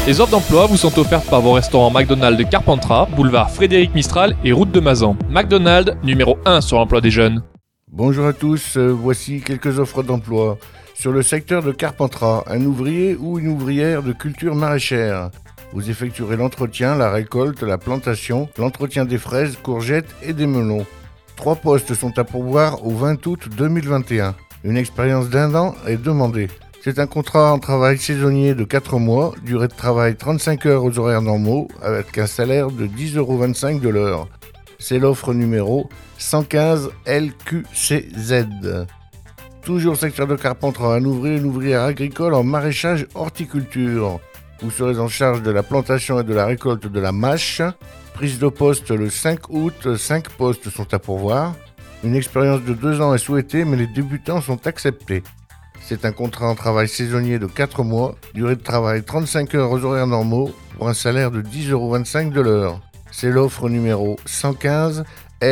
Les offres d'emploi vous sont offertes par vos restaurants McDonald's de Carpentras, boulevard Frédéric Mistral et route de Mazan. McDonald's, numéro 1 sur l'emploi des jeunes. Bonjour à tous, voici quelques offres d'emploi. Sur le secteur de Carpentras, un ouvrier ou une ouvrière de culture maraîchère. Vous effectuerez l'entretien, la récolte, la plantation, l'entretien des fraises, courgettes et des melons. 3 postes sont à pourvoir au 20 août 2021. Une expérience d'1 an est demandée. C'est un contrat en travail saisonnier de 4 mois, durée de travail 35 heures aux horaires normaux, avec un salaire de 10,25 € de l'heure. C'est l'offre numéro 115 LQCZ. Toujours secteur de Carpentras, un ouvrier et une ouvrière agricole en maraîchage horticulture. Vous serez en charge de la plantation et de la récolte de la mâche. Prise de poste le 5 août, 5 postes sont à pourvoir. Une expérience de 2 ans est souhaitée, mais les débutants sont acceptés. C'est un contrat en travail saisonnier de 4 mois, durée de travail 35 heures aux horaires normaux, pour un salaire de 10,25 € de l'heure. C'est l'offre numéro 115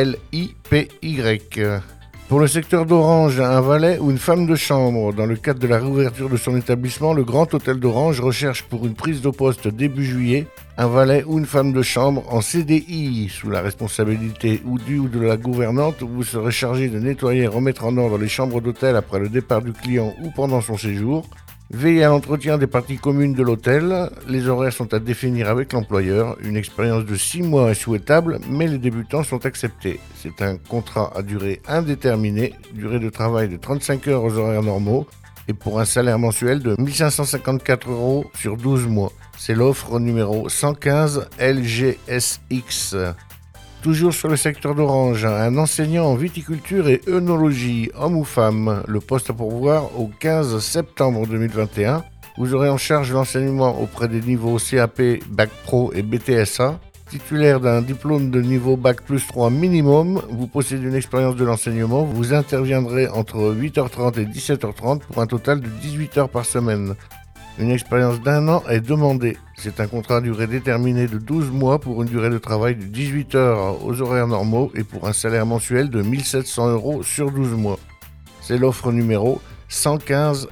LIPY. Pour le secteur d'Orange, un valet ou une femme de chambre. Dans le cadre de la réouverture de son établissement, le Grand Hôtel d'Orange recherche pour une prise de poste début juillet un valet ou une femme de chambre en CDI. Sous la responsabilité ou de la gouvernante, vous serez chargé de nettoyer et remettre en ordre les chambres d'hôtel après le départ du client ou pendant son séjour. Veillez à l'entretien des parties communes de l'hôtel. Les horaires sont à définir avec l'employeur. Une expérience de 6 mois est souhaitable, mais les débutants sont acceptés. C'est un contrat à durée indéterminée, durée de travail de 35 heures aux horaires normaux et pour un salaire mensuel de 1 554 € sur 12 mois. C'est l'offre numéro 115 LGSX. Toujours sur le secteur d'Orange, un enseignant en viticulture et œnologie, homme ou femme, le poste à pourvoir au 15 septembre 2021. Vous aurez en charge l'enseignement auprès des niveaux CAP, Bac Pro et BTSA. Titulaire d'un diplôme de niveau Bac plus 3 minimum, vous possédez une expérience de l'enseignement, vous interviendrez entre 8h30 et 17h30 pour un total de 18 heures par semaine. Une expérience d'1 an est demandée. C'est un contrat à durée déterminée de 12 mois pour une durée de travail de 18 heures aux horaires normaux et pour un salaire mensuel de 1 700 € sur 12 mois. C'est l'offre numéro 115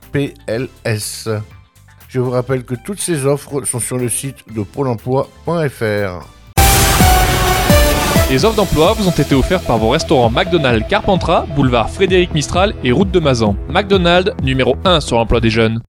KPLS. Je vous rappelle que toutes ces offres sont sur le site de pôle emploi.fr. Les offres d'emploi vous ont été offertes par vos restaurants McDonald's Carpentras, boulevard Frédéric Mistral et route de Mazan. McDonald's, numéro 1 sur l'emploi des jeunes.